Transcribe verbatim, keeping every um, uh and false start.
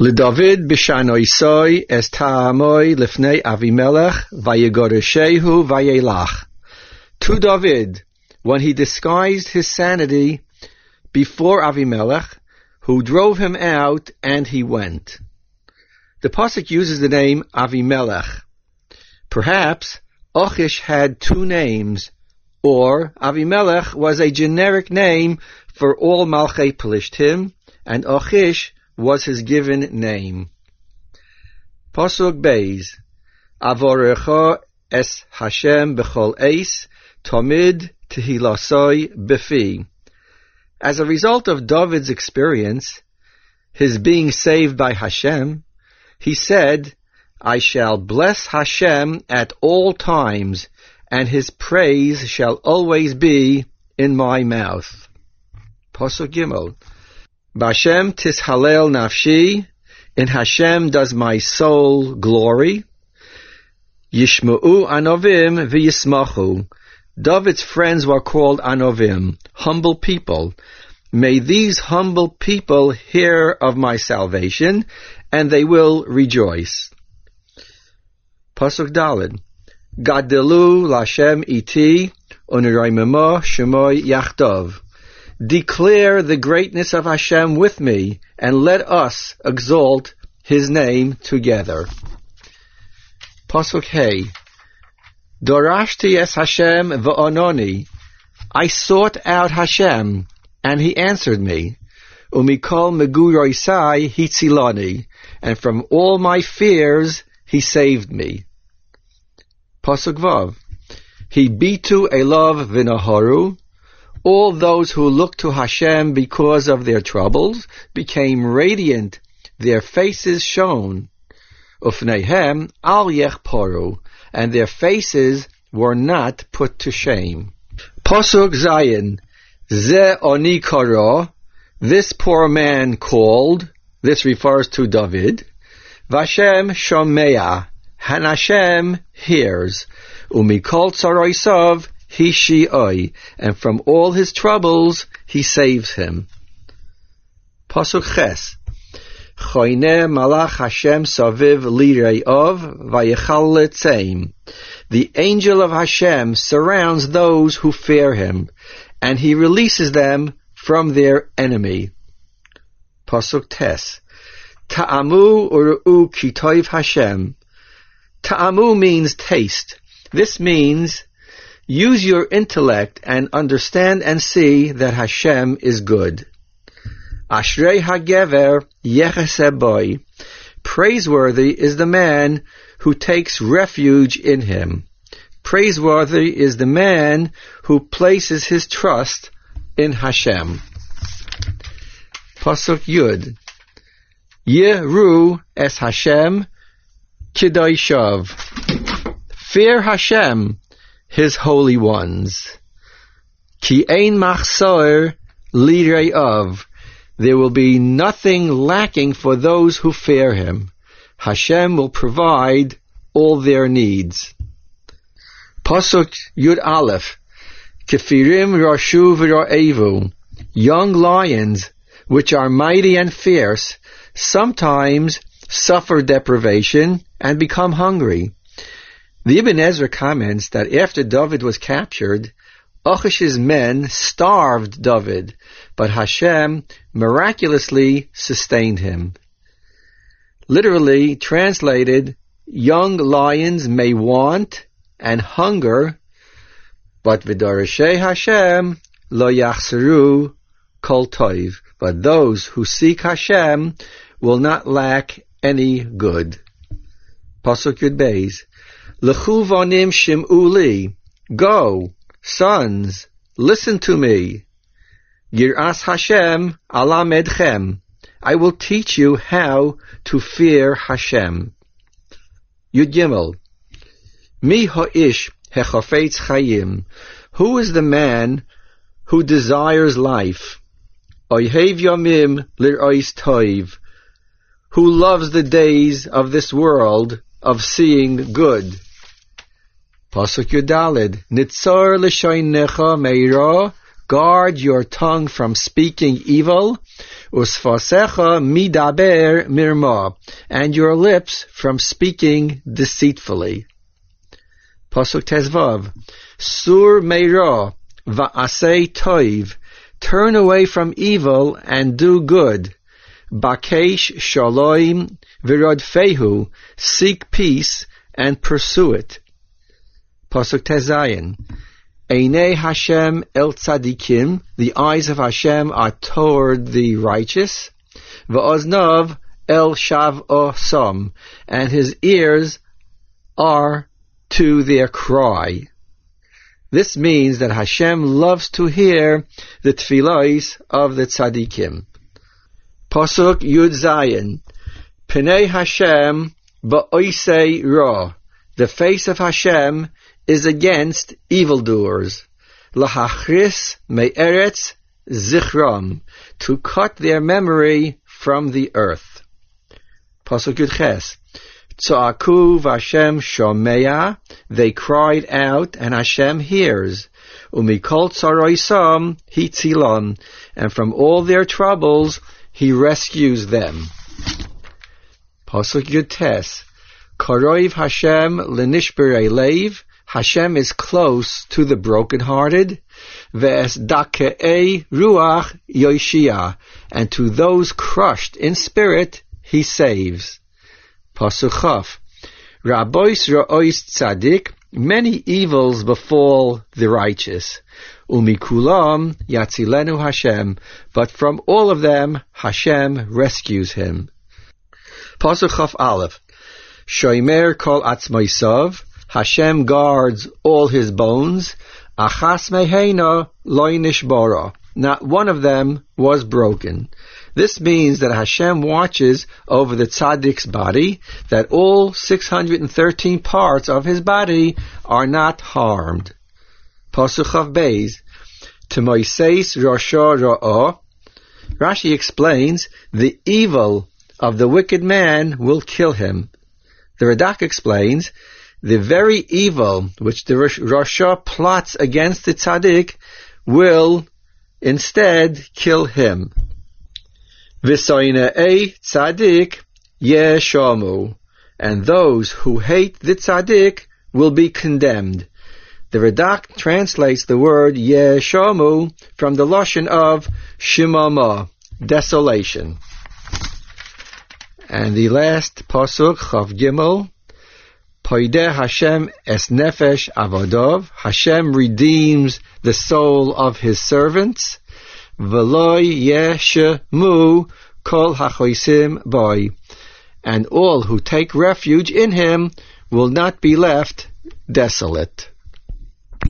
LeDavid b'shanoisoi es ta'amoi lifnei Avimelech vayegoreshehu vayelach. To David, when he disguised his sanity before Avimelech, who drove him out, and he went. The pasuk uses the name Avimelech. Perhaps Achish had two names, or Avimelech was a generic name for all Malchei Pelishtim, and Achish was his given name. Pasuk Beis, Avorecha es Hashem b'chol eis, Tomid tehilasoi befi. As a result of David's experience, his being saved by Hashem, he said, I shall bless Hashem at all times, and his praise shall always be in my mouth. Pasuk Gimel, B'Hashem tishalel nafshi, in Hashem does my soul glory. Yishma'u anovim v'yismachu. David's friends were called anovim, humble people. May these humble people hear of my salvation, and they will rejoice. Pasuk Daled, Gadelu Lashem iti uniraymemo shemoy yachtov. Declare the greatness of Hashem with me, and let us exalt his name together. Pasuk Hey, Dorashti es Hashem v'ononi. I sought out Hashem, and he answered me. Umikol meguroisai hitzilani. And from all my fears he saved me. Pasuk Vav, Hibitu elav v'naharu. All those who looked to Hashem because of their troubles became radiant, their faces shone. Ufneihem al yechporu, and their faces were not put to shame. Pasuk Zayin, Ze oni kara, this poor man called, this refers to David. Vashem shomea, and Hashem hears. Umikol tsaroisav hishioi, and from all his troubles he saves him. Pasuk Ches, Choine malach Hashem saviv lireov vayechal letzeim. The angel of Hashem surrounds those who fear him, and he releases them from their enemy. Pasuk Tes, Ta'amu uru'u kitoiv Hashem. Ta'amu means taste. This means use your intellect and understand and see that Hashem is good. Ashrei hagever yecheseh boi. Praiseworthy is the man who takes refuge in him. Praiseworthy is the man who places his trust in Hashem. Pasuk Yud, Yeru es Hashem kidayshav. Fear Hashem, his holy ones. Ki ein machsor lire'av. There will be nothing lacking for those who fear him. Hashem will provide all their needs. Pasuk Yud Aleph, Kefirim rashu v'ra'evu. Young lions, which are mighty and fierce, sometimes suffer deprivation and become hungry. The Ibn Ezra comments that after David was captured, Achish's men starved David, but Hashem miraculously sustained him. Literally translated, young lions may want and hunger, but v'darashei Hashem lo yachseru kol toiv. But those who seek Hashem will not lack any good. Pasuk Yud Beis, L'chu vonim shim'u li. Go, sons, listen to me. Yiras Hashem alamedchem. I will teach you how to fear Hashem. Yud Gimel, Mi ha'ish hechafetz chayim. Who is the man who desires life? Oyhev yomim lir'ois toiv. Who loves the days of this world of seeing good. Pasuk Yudalid, Nitzor l'shoinecha meira Guard your tongue from speaking evil, usfasecha midaber mirma, and your lips from speaking deceitfully. Pasuk Tezvav, Sur meira va'asei toiv, turn away from evil and do good. Bakesh shalom v'rodfehu, seek peace and pursue it. Pasuk Tezayin, Einei Hashem el tzadikim, the eyes of Hashem are toward the righteous. V'oznav el shav'osam, and his ears are to their cry. This means that Hashem loves to hear the tefillos of the tzadikim. Pasuk Yud Zayin, Pnei Hashem ba'oisei ra, the face of Hashem is against evildoers. Lahachris me'eretz zichram, to cut their memory from the earth. Pasuk Yud Ches, Tza'aku v'Hashem shomea, they cried out and Hashem hears. Umikol tzaroisam hitzilon, and from all their troubles he rescues them. Pasuk Yud Tes, Karoiv Hashem lenishberei leiv, Hashem is close to the brokenhearted. Ve'es dake'ei ruach yoshia, and to those crushed in spirit he saves. Pasuk Chaf, Rabois ra'ois tzadik, many evils befall the righteous. Umikulam yatzilenu Hashem, but from all of them Hashem rescues him. Pasuk Chaf Aleph, Shoimer kol atzmoisav, Hashem guards all his bones. Achas meheina loy nishbara, not one of them was broken. This means that Hashem watches over the tzaddik's body, that all six hundred thirteen parts of his body are not harmed. Pasuk Chav Beis, T'moiseis rasha ra'ah, Rashi explains, the evil of the wicked man will kill him. The Radak explains, the very evil which the Rasha plots against the tzaddik will instead kill him. V'soinei tzaddik yeshamu, and those who hate the tzaddik will be condemned. The Radak translates the word yeshamu from the lashon of shimama, desolation. And the last pasuk, Chav Gimel, Poideh Hashem es nefesh avadov, Hashem redeems the soul of his servants. V'loi yeshemu kol hachoisim boi, and all who take refuge in him will not be left desolate.